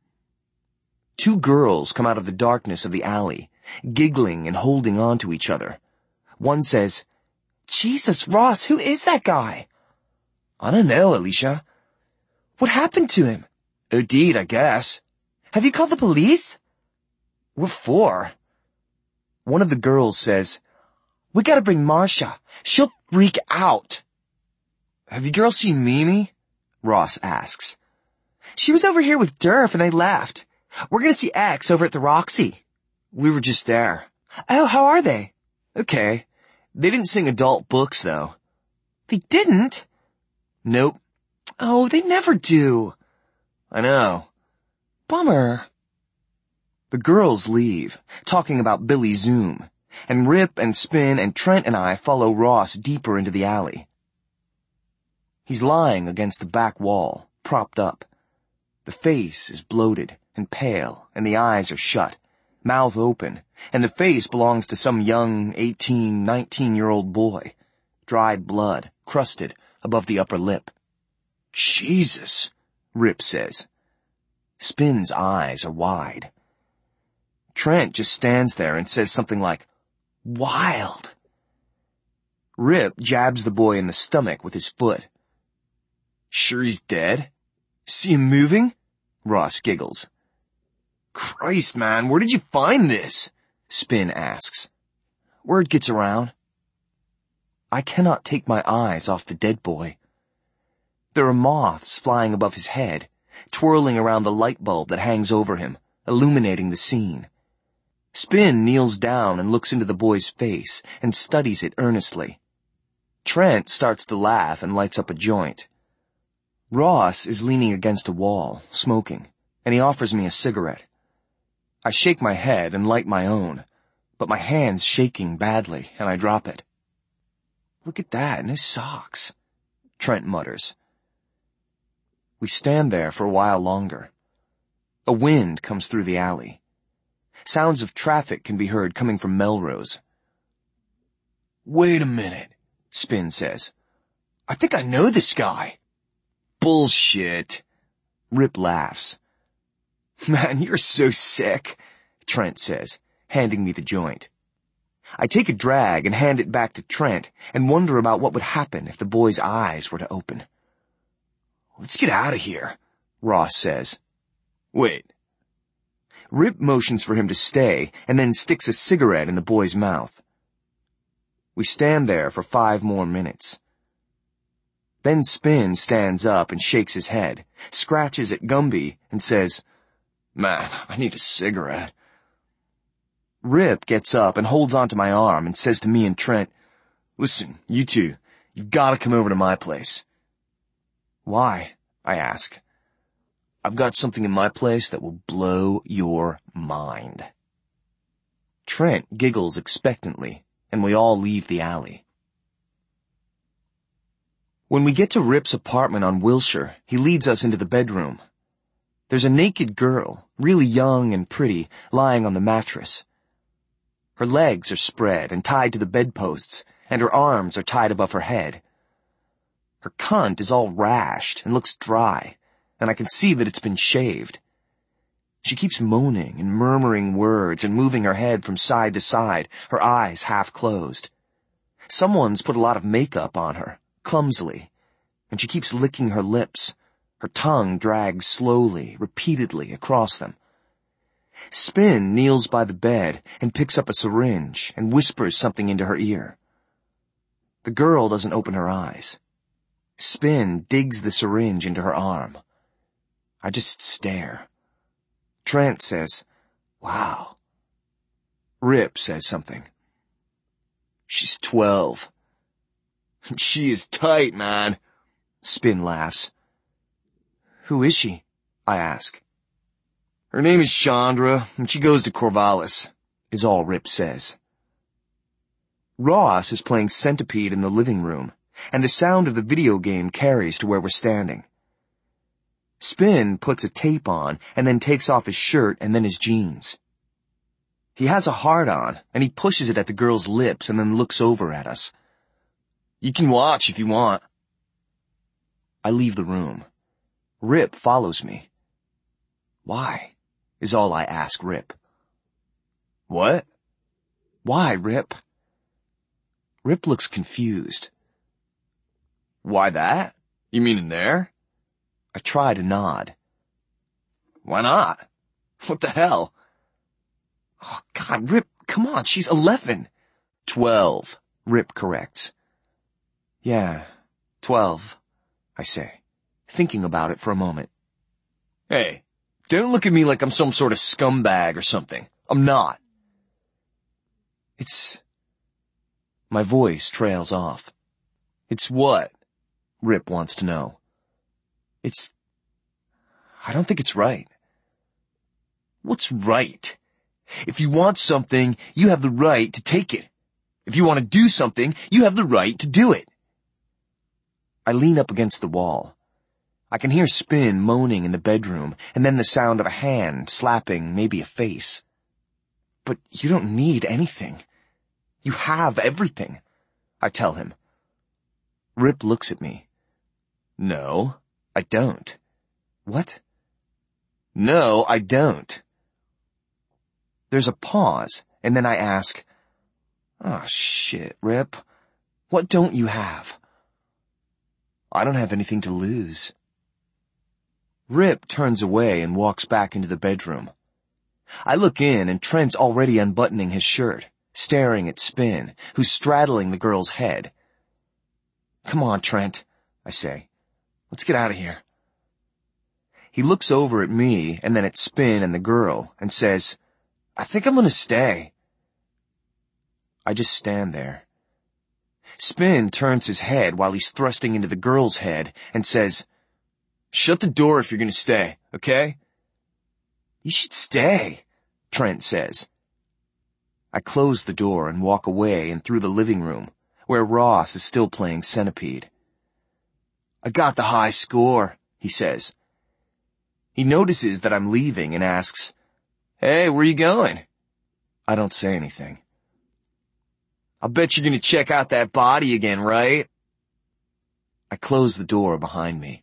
Two girls come out of the darkness of the alley, giggling and holding on to each other. One says, Jesus, Ross, who is that guy? I don't know, Alicia. What happened to him? OD'd, I guess. Have you called the police? What for? One of the girls says, We gotta bring Marcia. She'll freak out. Have you girls seen Mimi? Ross asks. She was over here with Durf and they left. We're gonna see X over at the Roxy. We were just there. Oh, how are they? Okay. They didn't sing adult books, though. They didn't? Nope. Oh, they never do. I know. Bummer. The girls leave, talking about Billy Zoom, and Rip and Spin and Trent and I follow Ross deeper into the alley. He's lying against the back wall, propped up. The face is bloated and pale, and the eyes are shut, mouth open, and the face belongs to some young eighteen, nineteen-year-old boy. Dried blood, crusted above the upper lip. Jesus, Rip says. Spin's eyes are wide. Trent just stands there and says something like, wild. Rip jabs the boy in the stomach with his foot. Sure he's dead? See him moving? Ross giggles. Christ, man, where did you find this? Spin asks. Word gets around. I cannot take my eyes off the dead boy. There are moths flying above his head, twirling around the light bulb that hangs over him, illuminating the scene. Spin kneels down and looks into the boy's face and studies it earnestly. Trent starts to laugh and lights up a joint. Ross is leaning against a wall, smoking, and he offers me a cigarette. I shake my head and light my own, but my hand's shaking badly, and I drop it. Look at that, no socks, Trent mutters. We stand there for a while longer. A wind comes through the alley. Sounds of traffic can be heard coming from Melrose. Wait a minute, Spin says. I think I know this guy. Bullshit. Rip laughs. Man, you're so sick, Trent says, handing me the joint. I take a drag and hand it back to Trent and wonder about what would happen if the boy's eyes were to open. Let's get out of here, Ross says. Wait. Rip motions for him to stay and then sticks a cigarette in the boy's mouth. We stand there for five more minutes. Then Spin stands up and shakes his head, scratches at Gumby, and says, Man, I need a cigarette. Rip gets up and holds onto my arm and says to me and Trent, Listen, you two, you've got to come over to my place. Why? I ask. I've got something in my place that will blow your mind. Trent giggles expectantly, and we all leave the alley. When we get to Rip's apartment on Wilshire, he leads us into the bedroom. There's a naked girl, really young and pretty, lying on the mattress. Her legs are spread and tied to the bedposts, and her arms are tied above her head. Her cunt is all rashed and looks dry, and I can see that it's been shaved. She keeps moaning and murmuring words and moving her head from side to side, her eyes half closed. Someone's put a lot of makeup on her, clumsily, and she keeps licking her lips. Her tongue drags slowly, repeatedly across them. Spin kneels by the bed and picks up a syringe and whispers something into her ear. The girl doesn't open her eyes. Spin digs the syringe into her arm. I just stare. Trent says, "Wow." Rip says something. "She's twelve. She is tight, man." Spin laughs. "Who is she?" I ask. "Her name is Chandra, and she goes to Corvallis," is all Rip says. Ross is playing Centipede in the living room, and the sound of the video game carries to where we're standing. Spin puts a tape on and then takes off his shirt and then his jeans. He has a heart on, and he pushes it at the girl's lips and then looks over at us. "You can watch if you want." I leave the room. Rip follows me. "Why?" is all I ask Rip. "What?" "Why, Rip?" Rip looks confused. "Why that? You mean in there?" I try to nod. "Why not? What the hell?" "Oh, God, Rip, come on, she's eleven. Twelve, Rip corrects. "Yeah, twelve, I say, thinking about it for a moment. "Hey, don't look at me like I'm some sort of scumbag or something. I'm not." It's... My voice trails off. "It's what?" Rip wants to know. It's... I don't think it's right." "What's right? If you want something, you have the right to take it. If you want to do something, you have the right to do it." I lean up against the wall. I can hear Spin moaning in the bedroom, and then the sound of a hand slapping maybe a face. "But you don't need anything. You have everything," I tell him. Rip looks at me. "No, I don't." "What?" "No, I don't." There's a pause, and then I ask, "Oh, shit, Rip. What don't you have?" "I don't have anything to lose." Rip turns away and walks back into the bedroom. I look in, and Trent's already unbuttoning his shirt, staring at Spin, who's straddling the girl's head. "Come on, Trent," I say. "Let's get out of here." He looks over at me and then at Spin and the girl and says, "I think I'm gonna stay." I just stand there. Spin turns his head while he's thrusting into the girl's head and says, "Shut the door if you're gonna stay, okay?" "You should stay," Trent says. I close the door and walk away and through the living room, where Ross is still playing Centipede. "I got the high score," he says. He notices that I'm leaving and asks, "Hey, where you going?" I don't say anything. "I'll bet you're gonna check out that body again, right?" I close the door behind me.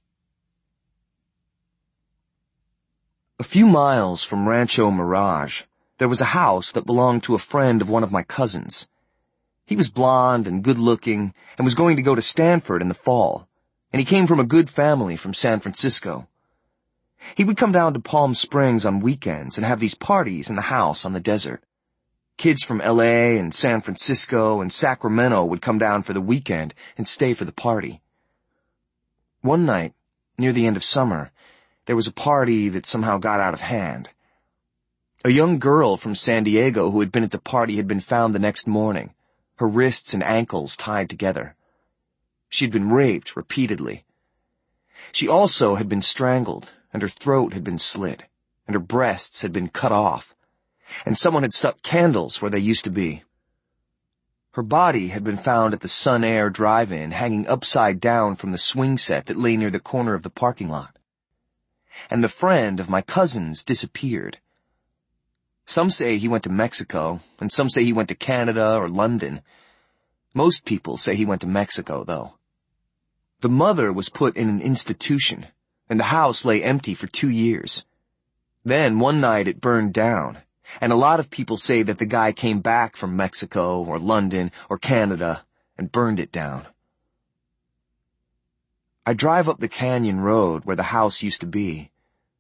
A few miles from Rancho Mirage, there was a house that belonged to a friend of one of my cousins. He was blonde and good-looking and was going to go to Stanford in the fall, and he came from a good family from San Francisco. He would come down to Palm Springs on weekends and have these parties in the house on the desert. Kids from L A and San Francisco and Sacramento would come down for the weekend and stay for the party. One night, near the end of summer, there was a party that somehow got out of hand. A young girl from San Diego who had been at the party had been found the next morning, her wrists and ankles tied together. She'd been raped repeatedly. She also had been strangled, and her throat had been slit, and her breasts had been cut off, and someone had stuck candles where they used to be. Her body had been found at the Sun Air drive-in, hanging upside down from the swing set that lay near the corner of the parking lot. And the friend of my cousin's disappeared. Some say he went to Mexico, and some say he went to Canada or London. Most people say he went to Mexico, though. The mother was put in an institution, and the house lay empty for two years. Then, one night, it burned down, and a lot of people say that the guy came back from Mexico or London or Canada and burned it down. I drive up the canyon road where the house used to be,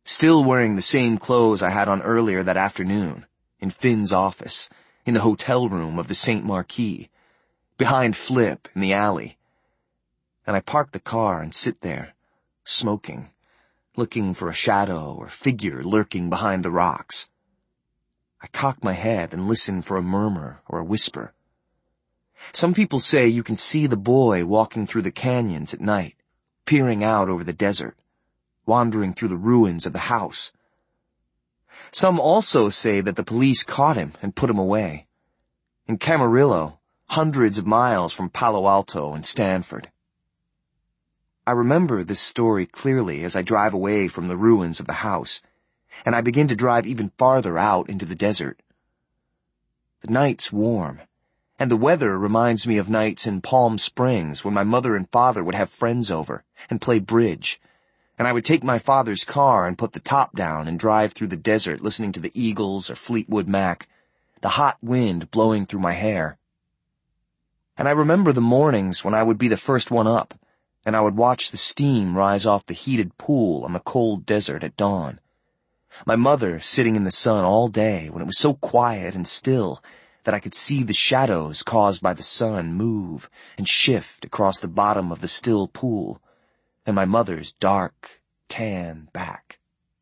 still wearing the same clothes I had on earlier that afternoon, in Finn's office, in the hotel room of the Saint Marquis, behind Flip in the alley. And I park the car and sit there, smoking, looking for a shadow or figure lurking behind the rocks. I cock my head and listen for a murmur or a whisper. Some people say you can see the boy walking through the canyons at night, peering out over the desert, wandering through the ruins of the house. Some also say that the police caught him and put him away. In Camarillo, hundreds of miles from Palo Alto and Stanford. I remember this story clearly as I drive away from the ruins of the house, and I begin to drive even farther out into the desert. The night's warm, and the weather reminds me of nights in Palm Springs when my mother and father would have friends over and play bridge, and I would take my father's car and put the top down and drive through the desert listening to the Eagles or Fleetwood Mac, the hot wind blowing through my hair. And I remember the mornings when I would be the first one up, and I would watch the steam rise off the heated pool on the cold desert at dawn. My mother sitting in the sun all day when it was so quiet and still that I could see the shadows caused by the sun move and shift across the bottom of the still pool, and my mother's dark, tan back.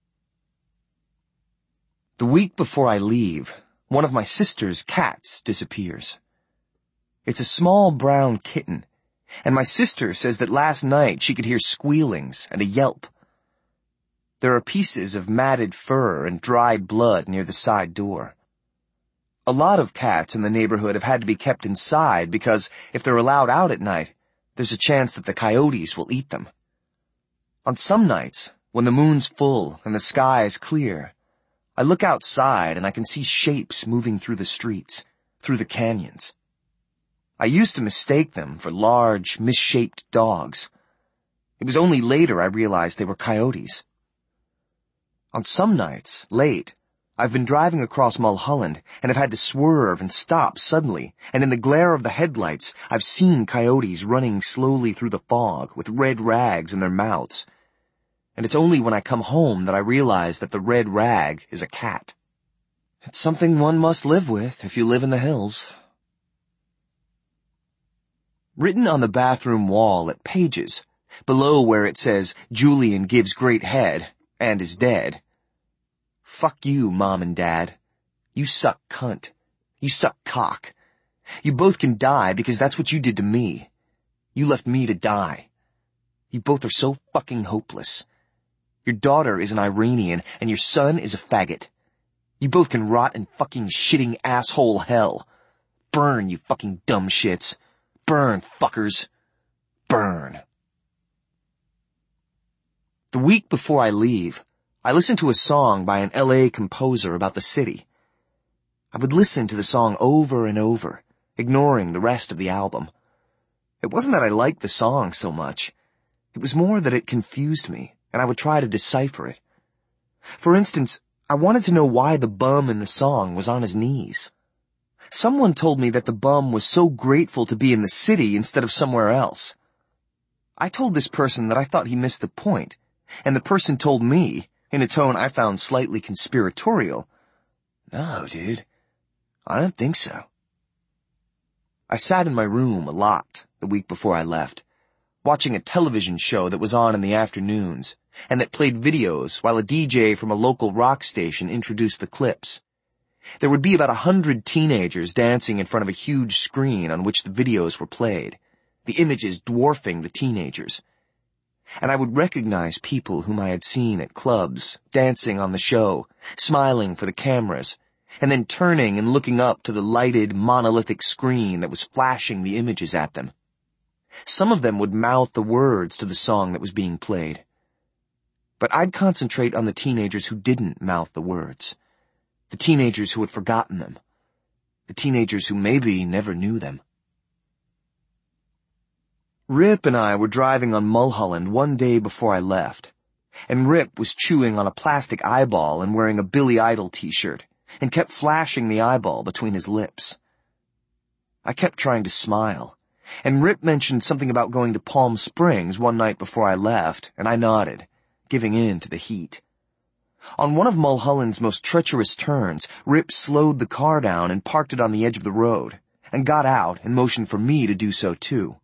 The week before I leave, one of my sister's cats disappears. It's a small brown kitten, and my sister says that last night she could hear squealings and a yelp. There are pieces of matted fur and dried blood near the side door. A lot of cats in the neighborhood have had to be kept inside because if they're allowed out at night, there's a chance that the coyotes will eat them. On some nights, when the moon's full and the sky is clear, I look outside and I can see shapes moving through the streets, through the canyons. I used to mistake them for large, misshaped dogs. It was only later I realized they were coyotes. On some nights, late, I've been driving across Mulholland and have had to swerve and stop suddenly, and in the glare of the headlights, I've seen coyotes running slowly through the fog with red rags in their mouths. And it's only when I come home that I realize that the red rag is a cat. It's something one must live with if you live in the hills. Written on the bathroom wall at Pages, below where it says, Julian gives great head and is dead. Fuck you, Mom and Dad. You suck cunt. You suck cock. You both can die because that's what you did to me. You left me to die. You both are so fucking hopeless. Your daughter is an Iranian and your son is a faggot. You both can rot in fucking shitting asshole hell. Burn, you fucking dumb shits. Burn, fuckers. Burn. The week before I leave, I listened to a song by an L A composer about the city. I would listen to the song over and over, ignoring the rest of the album. It wasn't that I liked the song so much. It was more that it confused me, and I would try to decipher it. For instance, I wanted to know why the bum in the song was on his knees. Someone told me that the bum was so grateful to be in the city instead of somewhere else. I told this person that I thought he missed the point, and the person told me, in a tone I found slightly conspiratorial, "No, dude, I don't think so." I sat in my room a lot the week before I left, watching a television show that was on in the afternoons, and that played videos while a D J from a local rock station introduced the clips. There would be about a hundred teenagers dancing in front of a huge screen on which the videos were played, the images dwarfing the teenagers. And I would recognize people whom I had seen at clubs, dancing on the show, smiling for the cameras, and then turning and looking up to the lighted, monolithic screen that was flashing the images at them. Some of them would mouth the words to the song that was being played. But I'd concentrate on the teenagers who didn't mouth the words, the teenagers who had forgotten them, the teenagers who maybe never knew them. Rip and I were driving on Mulholland one day before I left, and Rip was chewing on a plastic eyeball and wearing a Billy Idol t-shirt, and kept flashing the eyeball between his lips. I kept trying to smile, and Rip mentioned something about going to Palm Springs one night before I left, and I nodded, giving in to the heat. On one of Mulholland's most treacherous turns, Rip slowed the car down and parked it on the edge of the road, and got out and motioned for me to do so too.